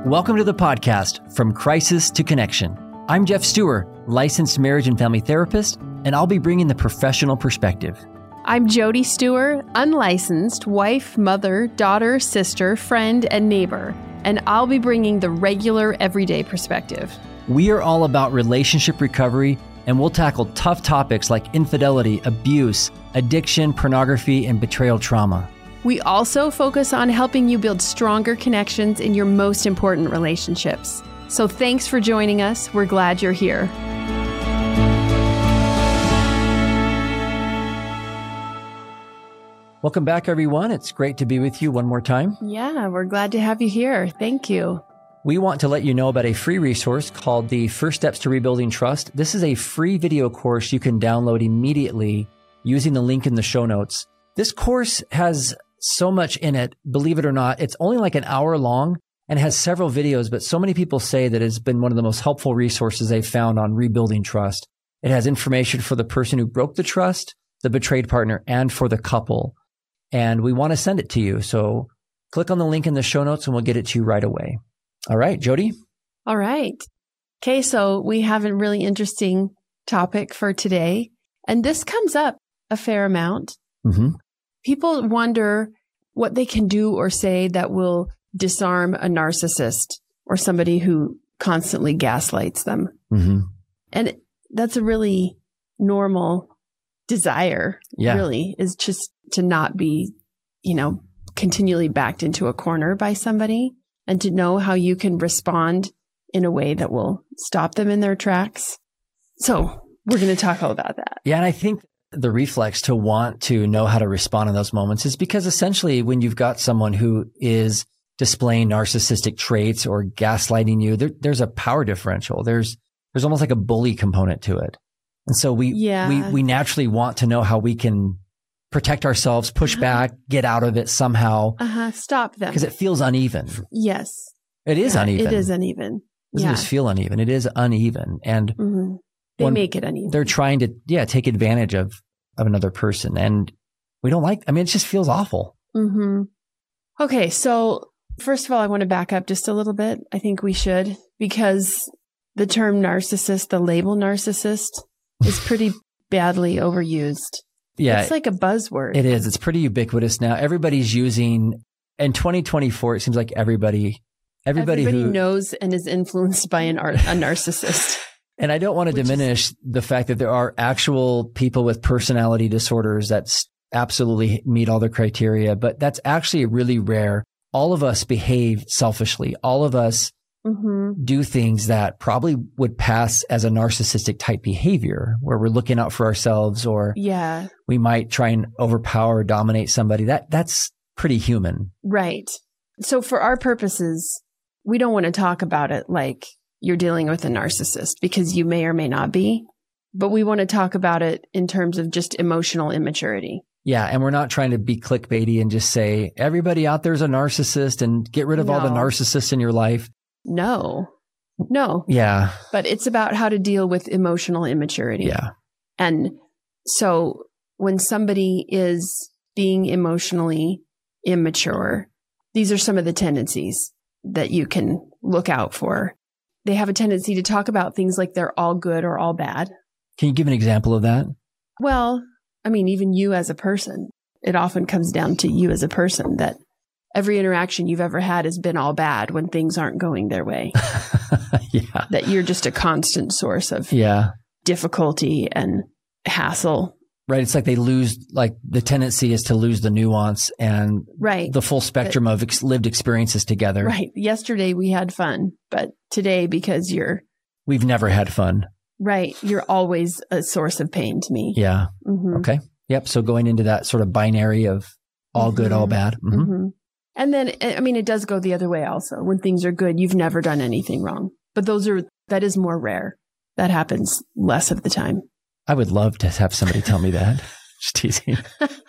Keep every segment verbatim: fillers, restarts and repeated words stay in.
Welcome to the podcast, From Crisis to Connection. I'm Jeff Stewart, licensed marriage and family therapist, and I'll be bringing the professional perspective. I'm Jody Stewart, unlicensed wife, mother, daughter, sister, friend, and neighbor, and I'll be bringing the regular, everyday perspective. We are all about relationship recovery, and we'll tackle tough topics like infidelity, abuse, addiction, pornography, and betrayal trauma. We also focus on helping you build stronger connections in your most important relationships. So thanks for joining us. We're glad you're here. Welcome back, everyone. It's great to be with you one more time. Yeah, we're glad to have you here. Thank you. We want to let you know about a free resource called the First Steps to Rebuilding Trust. This is a free video course you can download immediately using the link in the show notes. This course has so much in it, believe it or not. It's only like an hour long and has several videos, but so many people say that it's been one of the most helpful resources they've found on rebuilding trust. It has information for the person who broke the trust, the betrayed partner, and for the couple. And we want to send it to you. So click on the link in the show notes and we'll get it to you right away. All right, Jody? All right. Okay, so we have a really interesting topic for today. And this comes up a fair amount. Mm-hmm. People wonder what they can do or say that will disarm a narcissist or somebody who constantly gaslights them. Mm-hmm. And that's a really normal desire, yeah. really, is just to not be, you know, continually backed into a corner by somebody and to know how you can respond in a way that will stop them in their tracks. So we're going to talk all about that. Yeah. And I think the reflex to want to know how to respond in those moments is because essentially when you've got someone who is displaying narcissistic traits or gaslighting you, there, there's a power differential. There's, there's almost like a bully component to it. And so we, yeah. we, we naturally want to know how we can protect ourselves, push uh-huh. back, get out of it somehow. Uh-huh. Stop them. Because it feels uneven. Yes. It is yeah, uneven. It is uneven. It doesn't yeah. just feel uneven. It is uneven. And mm-hmm. They make it uneven. They're trying to, yeah, take advantage of, of another person. And we don't like, I mean, it just feels awful. Mm-hmm. Okay. So first of all, I want to back up just a little bit. I think we should, because the term narcissist, the label narcissist is pretty badly overused. Yeah. It's like a buzzword. It is. It's pretty ubiquitous now. Everybody's using, in twenty twenty-four, it seems like everybody, everybody, everybody who knows and is influenced by an art, a narcissist. And I don't want to Which diminish is, the fact that there are actual people with personality disorders that absolutely meet all the criteria, but that's actually really rare. All of us behave selfishly. All of us mm-hmm. do things that probably would pass as a narcissistic type behavior where we're looking out for ourselves or yeah. we might try and overpower or dominate somebody. That that's pretty human. Right. So for our purposes, we don't want to talk about it like you're dealing with a narcissist because you may or may not be, but we want to talk about it in terms of just emotional immaturity. Yeah. And we're not trying to be clickbaity and just say, everybody out there is a narcissist and get rid of no. all the narcissists in your life. No, no. Yeah. But it's about how to deal with emotional immaturity. Yeah. And so when somebody is being emotionally immature, these are some of the tendencies that you can look out for. They have a tendency to talk about things like they're all good or all bad. Can you give an example of that? Well, I mean, even you as a person, it often comes down to you as a person that every interaction you've ever had has been all bad when things aren't going their way. Yeah. That you're just a constant source of yeah. difficulty and hassle. Right. It's like they lose, like the tendency is to lose the nuance and right. the full spectrum but, of ex- lived experiences together. Right. Yesterday we had fun, but today because you're... We've never had fun. Right. You're always a source of pain to me. Yeah. Mm-hmm. Okay. Yep. So going into that sort of binary of all mm-hmm. good, all bad. Mm-hmm. Mm-hmm. And then, I mean, it does go the other way also. When things are good, you've never done anything wrong. But those are, that is more rare. That happens less of the time. I would love to have somebody tell me that. Just teasing.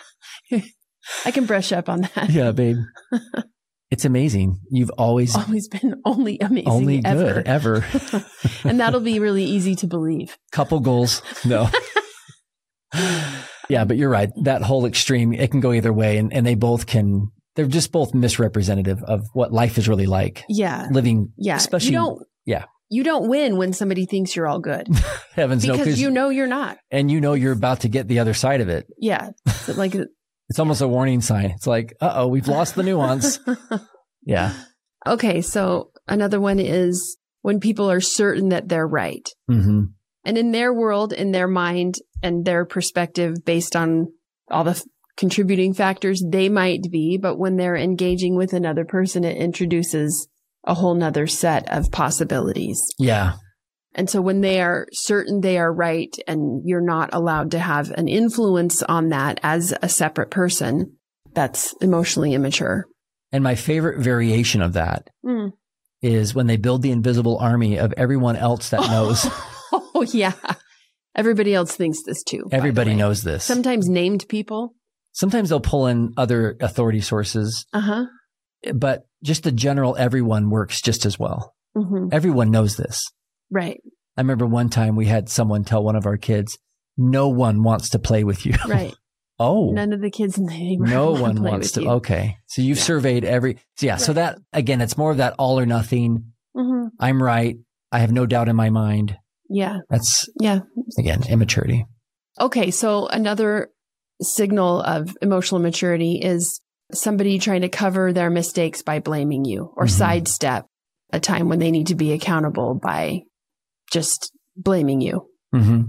I can brush up on that. Yeah, babe. It's amazing. You've always... Always been only amazing only ever. good, ever. And that'll be really easy to believe. Couple goals. No. Yeah, but you're right. That whole extreme, it can go either way. And, and they both can they're just both misrepresentative of what life is really like. Yeah. Living, yeah. especially, you don't, yeah. You don't win when somebody thinks you're all good. Heavens no. Because you know you're not. And you know you're about to get the other side of it. Yeah. So like it's almost a warning sign. It's like, uh-oh, we've lost the nuance. Yeah. Okay. So another one is when people are certain that they're right. Mm-hmm. And in their world, in their mind and their perspective, based on all the f- contributing factors, they might be. But when they're engaging with another person, it introduces a whole nother set of possibilities. Yeah. And so when they are certain they are right and you're not allowed to have an influence on that as a separate person, that's emotionally immature. And my favorite variation of that mm. is when they build the invisible army of everyone else that knows. Oh, yeah. Everybody else thinks this too. Everybody knows this. Sometimes named people. Sometimes they'll pull in other authority sources. Uh-huh. But just the general everyone works just as well. Mm-hmm. Everyone knows this. Right. I remember one time we had someone tell one of our kids, no one wants to play with you. Right. Oh. None of the kids in the neighborhood No want one to play wants with to. you. Okay. So you've Yeah. surveyed every. So yeah. Right. So that, again, it's more of that all or nothing. Mm-hmm. I'm right. I have no doubt in my mind. Yeah. That's, Yeah. again, immaturity. Okay. So another signal of emotional maturity is somebody trying to cover their mistakes by blaming you or Mm-hmm. sidestep a time when they need to be accountable by just blaming you. Mm-hmm.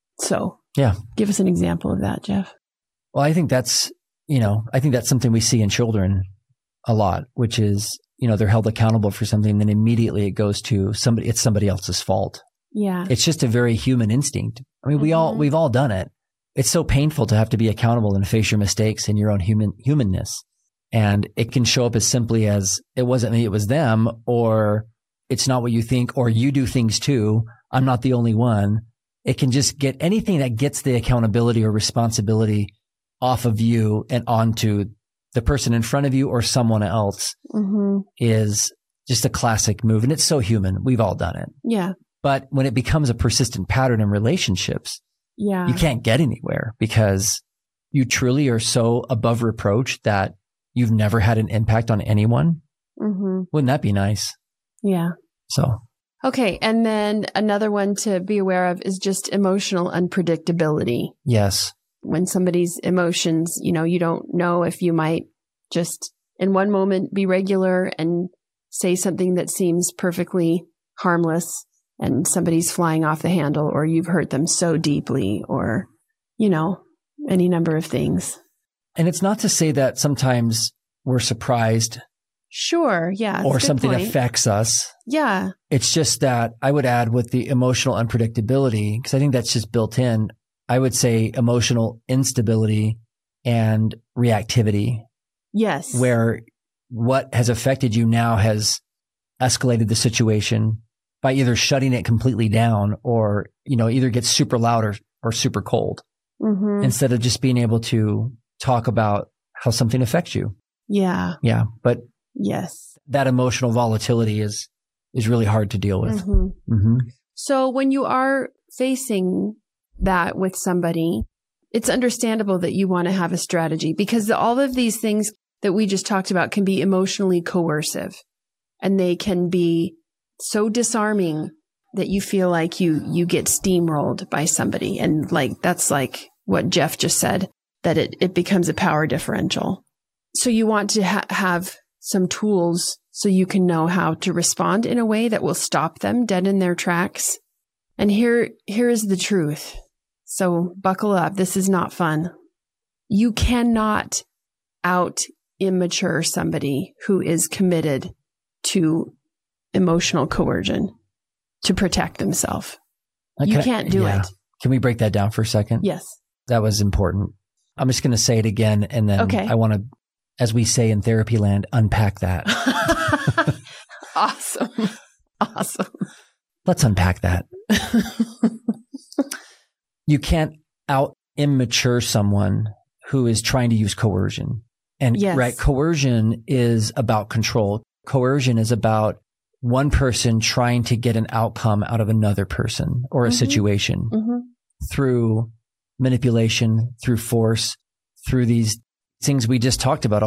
So yeah, give us an example of that, Jeff. Well, I think that's, you know, I think that's something we see in children a lot, which is, you know, they're held accountable for something, and then immediately it goes to somebody, it's somebody else's fault. Yeah. It's just a very human instinct. I mean, we Mm-hmm. all, we've all done it. It's so painful to have to be accountable and face your mistakes and your own human humanness. And it can show up as simply as it wasn't me, it was them, or it's not what you think, or you do things too. I'm not the only one. It can just get anything that gets the accountability or responsibility off of you and onto the person in front of you or someone else Mm-hmm. is just a classic move. And it's so human. We've all done it. Yeah. But when it becomes a persistent pattern in relationships, Yeah. you can't get anywhere because you truly are so above reproach that you've never had an impact on anyone. Mm-hmm. Wouldn't that be nice? Yeah. So, Okay. And then another one to be aware of is just emotional unpredictability. yes. When somebody's emotions, you know, you don't know if you might just in one moment be regular and say something that seems perfectly harmless and somebody's flying off the handle, or you've hurt them so deeply, or, you know, any number of things. And it's not to say that sometimes we're surprised Sure. Yeah. or that's a good something point. affects us. Yeah. It's just that I would add with the emotional unpredictability, because I think that's just built in. I would say emotional instability and reactivity, Yes. where what has affected you now has escalated the situation by either shutting it completely down or, you know, either gets super loud or, or super cold Mm-hmm. instead of just being able to talk about how something affects you. Yeah. Yeah. But Yes. that emotional volatility is, is really hard to deal with. Mm-hmm. Mm-hmm. So when you are facing that with somebody, it's understandable that you want to have a strategy, because all of these things that we just talked about can be emotionally coercive, and they can be so disarming that you feel like you, you get steamrolled by somebody. And like, that's like what Jeff just said, that it, it becomes a power differential. So you want to ha- have some tools so you can know how to respond in a way that will stop them dead in their tracks. And here, here is the truth. So buckle up. This is not fun. You cannot out immature somebody who is committed to emotional coercion to protect themselves. You Can I- can't do yeah. it. Can we break that down for a second? Yes. That was important. I'm just going to say it again. And then Okay. I want to, as we say in therapy land, unpack that. Awesome. Awesome. Let's unpack that. You can't out immature someone who is trying to use coercion. And Yes. right, coercion is about control. Coercion is about one person trying to get an outcome out of another person or a Mhm. situation Mm-hmm. through manipulation, through force, through these things we just talked about. I'll,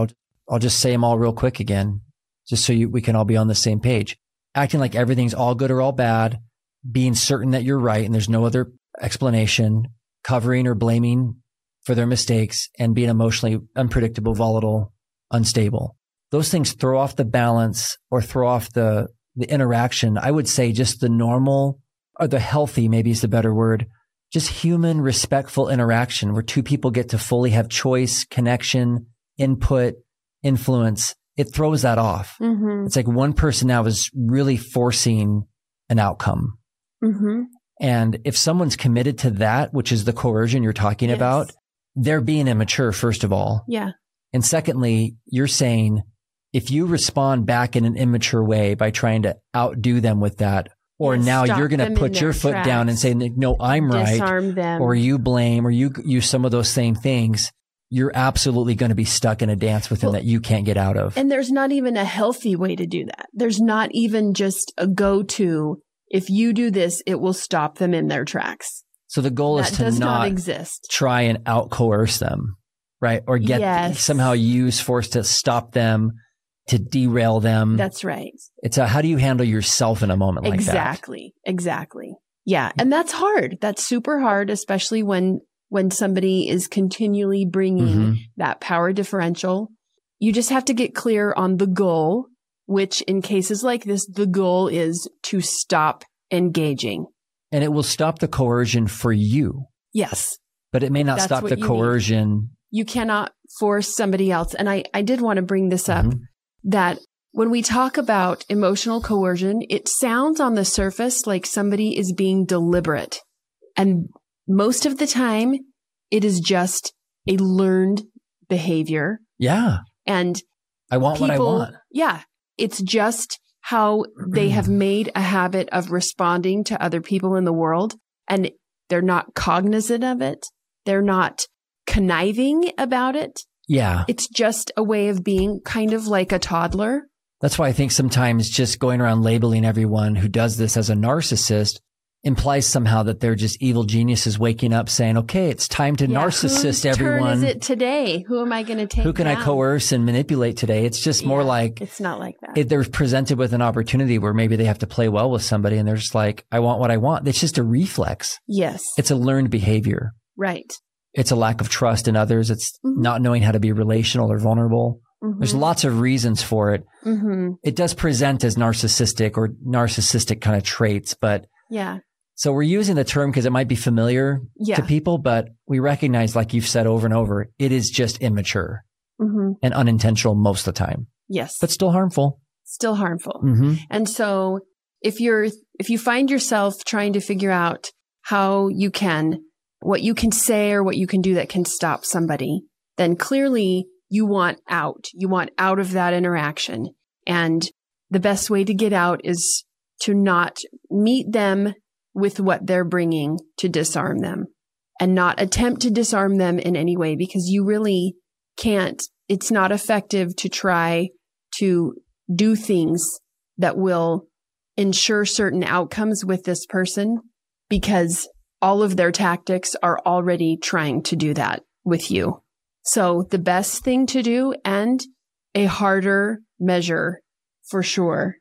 I'll just say them all real quick again, just so you, we can all be on the same page. Acting like everything's all good or all bad, being certain that you're right and there's no other explanation, covering or blaming for their mistakes, and being emotionally unpredictable, volatile, unstable. Those things throw off the balance or throw off the, the interaction. I would say just the normal or the healthy, maybe is the better word, just human, respectful interaction where two people get to fully have choice, connection, input, influence. It throws that off. Mm-hmm. It's like one person now is really forcing an outcome. Mm-hmm. And if someone's committed to that, which is the coercion you're talking yes. about, they're being immature, first of all. Yeah. And secondly, you're saying if you respond back in an immature way by trying to outdo them with that, or yes, now you're going to put your foot tracks. down and say, no, I'm right. Disarm them. Or you blame, or you use some of those same things. You're absolutely going to be stuck in a dance with them well, that you can't get out of. And there's not even a healthy way to do that. There's not even just a go-to. If you do this, it will stop them in their tracks. So the goal that is to does not, not exist. Try and out coerce them, right? Or get yes. somehow use force to stop them, to derail them. That's right. It's a, how do you handle yourself in a moment like exactly. that? Exactly. Exactly. Yeah. And that's hard. That's super hard, especially when when somebody is continually bringing mm-hmm. that power differential. You just have to get clear on the goal, which in cases like this, the goal is to stop engaging. And it will stop the coercion for you. Yes. But it may not That's stop the coercion. Need. You cannot force somebody else. And I, I did want to bring this up, mm-hmm. that when we talk about emotional coercion, it sounds on the surface like somebody is being deliberate. And most of the time, it is just a learned behavior. Yeah. And I want people, what I want. Yeah. It's just how they have made a habit of responding to other people in the world. And they're not cognizant of it. They're not conniving about it. Yeah. It's just a way of being, kind of like a toddler. That's why I think sometimes just going around labeling everyone who does this as a narcissist implies somehow that they're just evil geniuses waking up saying, okay, it's time to yeah, narcissist whose everyone. Turn is it today? Who am I going to take Who can down? I coerce and manipulate today? It's just more yeah, like, it's not like that. It, they're presented with an opportunity where maybe they have to play well with somebody and they're just like, I want what I want. It's just a reflex. Yes. It's a learned behavior. Right. It's a lack of trust in others. It's mm-hmm. not knowing how to be relational or vulnerable. Mm-hmm. There's lots of reasons for it. Mm-hmm. It does present as narcissistic or narcissistic kind of traits, but yeah. So we're using the term because it might be familiar yeah. to people, but we recognize, like you've said over and over, it is just immature mm-hmm. and unintentional most of the time. Yes. But still harmful. Still harmful. Mm-hmm. And so if you're, if you find yourself trying to figure out how you can, what you can say or what you can do that can stop somebody, then clearly you want out. You want out of that interaction. And the best way to get out is to not meet them with what they're bringing to disarm them, and not attempt to disarm them in any way, because you really can't. It's not effective to try to do things that will ensure certain outcomes with this person, because all of their tactics are already trying to do that with you. So the best thing to do, and a harder measure for sure,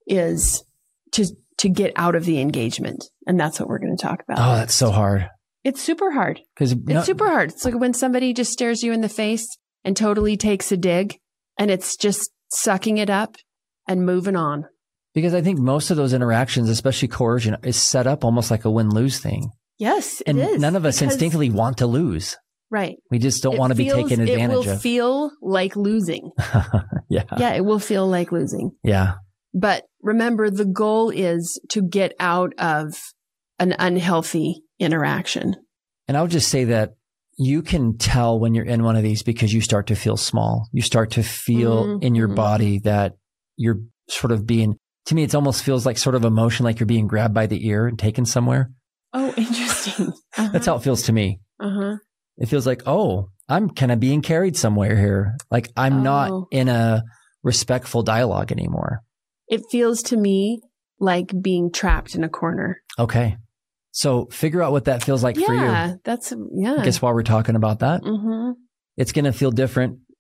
is to to get out of the engagement. And that's what we're going to talk about. Oh, that's so hard. It's super hard. Because It's no, super hard. It's like when somebody just stares you in the face and totally takes a dig, and it's just sucking it up and moving on. Because I think most of those interactions, especially coercion, is set up almost like a win-lose thing. Yes, it and is. None of us instinctively want to lose. Right. We just don't it want to feels, be taken advantage of. It will of. feel like losing. Yeah. Yeah, it will feel like losing. Yeah. But remember, the goal is to get out of an unhealthy interaction. And I'll just say that you can tell when you're in one of these because you start to feel small. You start to feel mm-hmm. in your body that you're sort of being, to me, it almost feels like sort of emotion, like you're being grabbed by the ear and taken somewhere. Oh, interesting. Uh-huh. That's how it feels to me. Uh-huh. It feels like, oh, I'm kind of being carried somewhere here. Like I'm oh. not in a respectful dialogue anymore. It feels to me like being trapped in a corner. Okay. So figure out what that feels like yeah, for you. Yeah, that's, yeah. I guess while we're talking about that, mm-hmm. it's going to feel different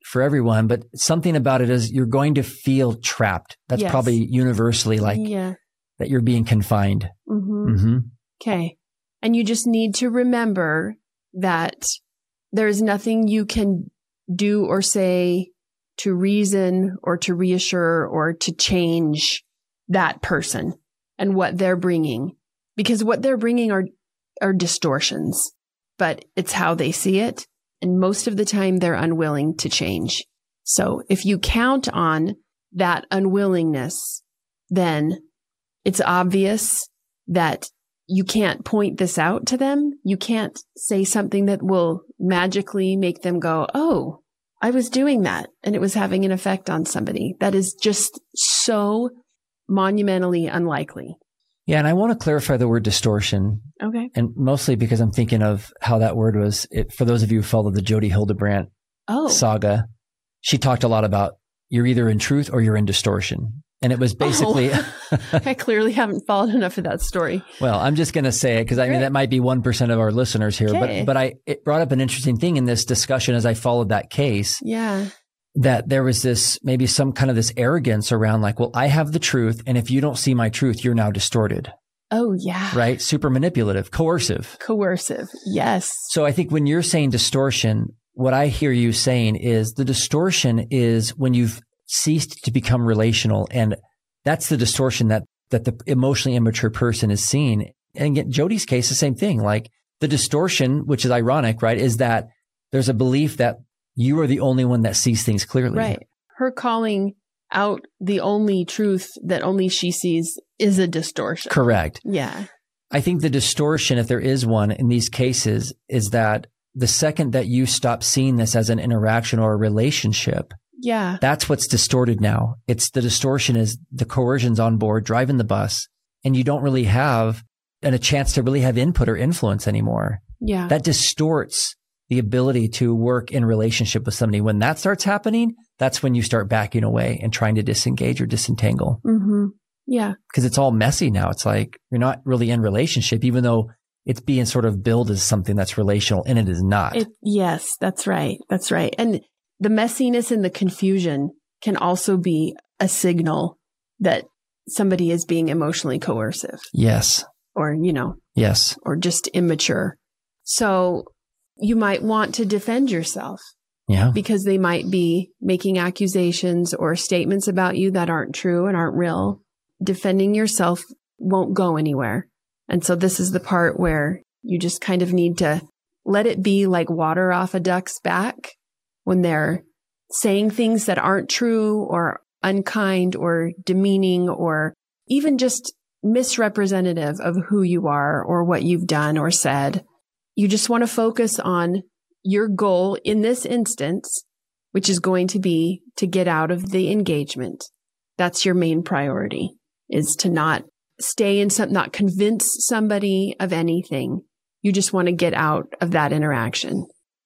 for everyone, but something about it is you're going to feel trapped. That's Yes. probably universally like Yeah. that you're being confined. Mm-hmm. Mm-hmm. Okay. And you just need to remember that there's nothing you can do or say to reason or to reassure or to change that person and what they're bringing, because what they're bringing are, are distortions, but it's how they see it. And most of the time they're unwilling to change. So if you count on that unwillingness, then it's obvious that you can't point this out to them. You can't say something that will magically make them go, oh, I was doing that and it was having an effect on somebody. That is just so monumentally unlikely. Yeah. And I want to clarify the word distortion. Okay. And mostly because I'm thinking of how that word was, it, for those of you who follow the Jodi Hildebrandt Oh. saga, she talked a lot about you're either in truth or you're in distortion. And it was basically, Oh. I clearly haven't followed enough of that story. well, I'm just going to say it because I mean, Great. that might be one percent of our listeners here, Okay. but, but I, it brought up an interesting thing in this discussion as I followed that case, Yeah. that there was this, maybe some kind of this arrogance around like, well, I have the truth. And if you don't see my truth, you're now distorted, Oh, yeah. right? Super manipulative, coercive. Coercive. Yes. So I think when you're saying distortion, what I hear you saying is the distortion is when you've ceased to become relational. And that's the distortion that, that the emotionally immature person is seeing. And again, Jodi's case, the same thing. Like the distortion, which is ironic, right, is that there's a belief that you are the only one that sees things clearly. Right. Her calling out the only truth that only she sees is a distortion. Correct. Yeah. I think the distortion, if there is one in these cases, is that the second that you stop seeing this as an interaction or a relationship, Yeah. that's what's distorted now. It's the distortion is the coercion's on board, driving the bus, and you don't really have and a chance to really have input or influence anymore. Yeah. That distorts the ability to work in relationship with somebody. When that starts happening, that's when you start backing away and trying to disengage or disentangle Mm-hmm. Yeah. because it's all messy now. It's like you're not really in relationship, even though it's being sort of billed as something that's relational and it is not. It, yes, that's right. That's right. And the messiness and the confusion can also be a signal that somebody is being emotionally coercive Yes. or, you know, Yes. or just immature. So you might want to defend yourself Yeah. because they might be making accusations or statements about you that aren't true and aren't real. Defending yourself won't go anywhere. And so this is the part where you just kind of need to let it be like water off a duck's back when they're saying things that aren't true or unkind or demeaning or even just misrepresentative of who you are or what you've done or said. You just want to focus on your goal in this instance, which is going to be to get out of the engagement. That's your main priority, is to not stay in some, not convince somebody of anything. You just want to get out of that interaction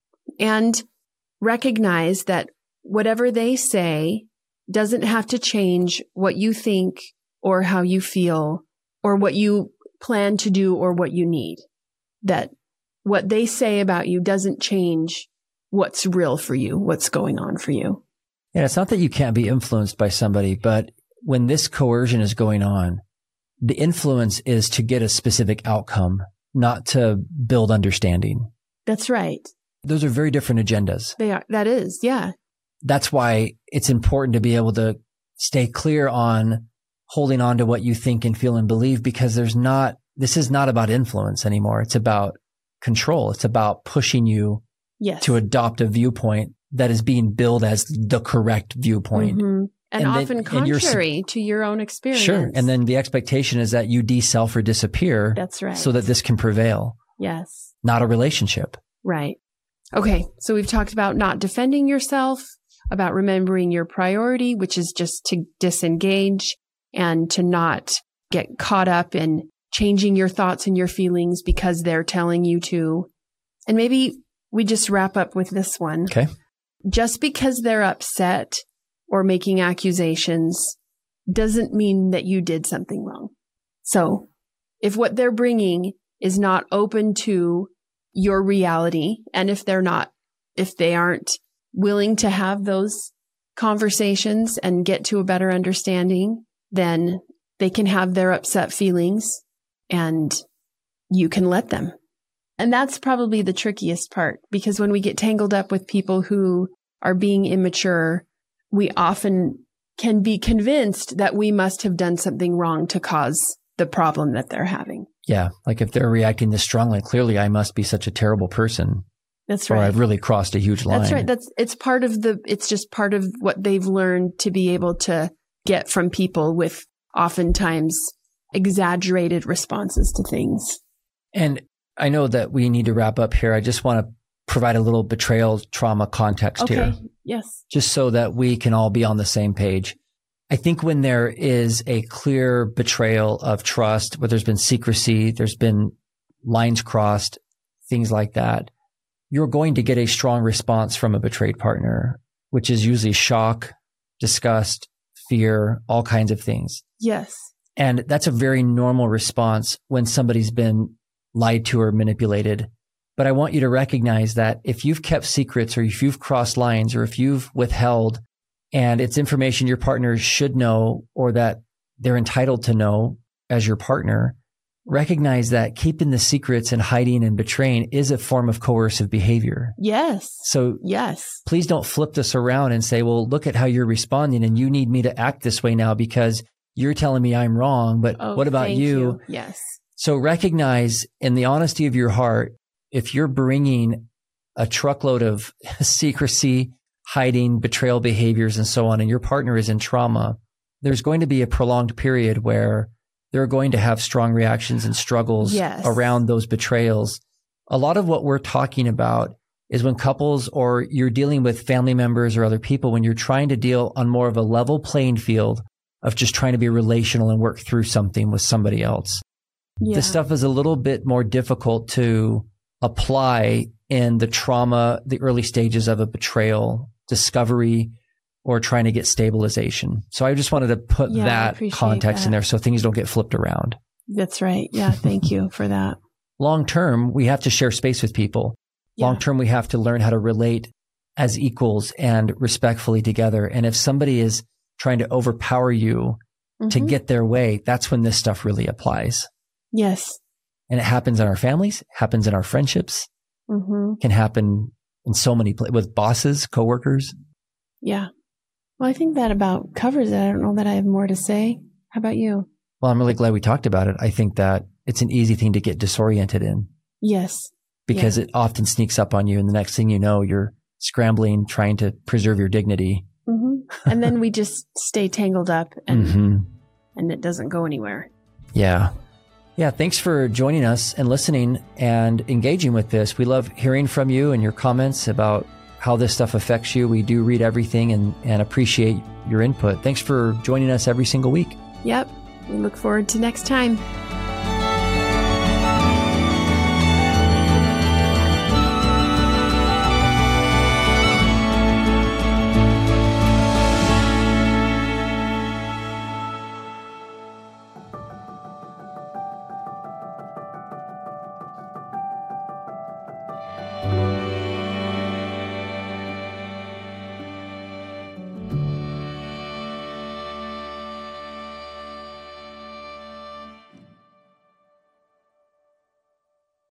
and recognize that whatever they say doesn't have to change what you think or how you feel or what you plan to do or what you need. That what they say about you doesn't change what's real for you, what's going on for you. And it's not that you can't be influenced by somebody, but when this coercion is going on, the influence is to get a specific outcome, not to build understanding. That's right. Those are very different agendas. They are. That is. Yeah. That's why it's important to be able to stay clear on holding on to what you think and feel and believe, because there's not, this is not about influence anymore. It's about control. It's about pushing you Yes. to adopt a viewpoint that is being billed as the correct viewpoint. Mhm. And, And then- often and you're s- contrary to your own experience. Sure. And then the expectation is that you de-self or disappear That's right. so that this can prevail, Yes. not a relationship. Right. Okay. So we've talked about not defending yourself, about remembering your priority, which is just to disengage and to not get caught up in changing your thoughts and your feelings because they're telling you to. And maybe we just wrap up with this one. Okay. Just because they're upset or making accusations doesn't mean that you did something wrong. So if what they're bringing is not open to your reality, and if they're not, if they aren't willing to have those conversations and get to a better understanding, then they can have their upset feelings and you can let them. And that's probably the trickiest part, because when we get tangled up with people who are being immature, we often can be convinced that we must have done something wrong to cause the problem that they're having. Yeah. Like if they're reacting this strongly, clearly I must be such a terrible person. That's right. Or I've really crossed a huge line. That's right. That's, it's part of the, it's just part of what they've learned to be able to get from people with oftentimes exaggerated responses to things. And I know that we need to wrap up here. I just want to provide a little betrayal trauma context okay. here. Yes. Just so that we can all be on the same page. I think when there is a clear betrayal of trust, where there's been secrecy, there's been lines crossed, things like that, you're going to get a strong response from a betrayed partner, which is usually shock, disgust, fear, all kinds of things. Yes. And that's a very normal response when somebody's been lied to or manipulated. But I want you to recognize that if you've kept secrets, or if you've crossed lines, or if you've withheld, and it's information your partner should know or that they're entitled to know as your partner, recognize that keeping the secrets and hiding and betraying is a form of coercive behavior. Yes. So yes, please don't flip this around and say, well, look at how you're responding and you need me to act this way now because you're telling me I'm wrong. But oh, what about thank you? you? Yes. So recognize in the honesty of your heart, if you're bringing a truckload of secrecy, hiding, betrayal behaviors, and so on, and your partner is in trauma, there's going to be a prolonged period where they're going to have strong reactions and struggles yes. around those betrayals. A lot of what we're talking about is when couples or you're dealing with family members or other people, when you're trying to deal on more of a level playing field of just trying to be relational and work through something with somebody else. Yeah. This stuff is a little bit more difficult to apply in the trauma, the early stages of a betrayal, discovery, or trying to get stabilization. So I just wanted to put yeah, that context that. in there so things don't get flipped around. That's right. Yeah. Thank you for that. Long term, we have to share space with people. Yeah. Long term, we have to learn how to relate as equals and respectfully together. And if somebody is trying to overpower you mm-hmm. to get their way, that's when this stuff really applies. Yes. And it happens in our families, happens in our friendships, mm-hmm. can happen in so many places with bosses, coworkers. Yeah. Well, I think that about covers it. I don't know that I have more to say. How about you? Well, I'm really glad we talked about it. I think that it's an easy thing to get disoriented in. Yes. Because yeah. it often sneaks up on you. And the next thing you know, you're scrambling, trying to preserve your dignity. Mm-hmm. And then we just stay tangled up and, mm-hmm. and it doesn't go anywhere. Yeah. Yeah. Thanks for joining us and listening and engaging with this. We love hearing from you and your comments about how this stuff affects you. We do read everything and, and appreciate your input. Thanks for joining us every single week. Yep. We look forward to next time.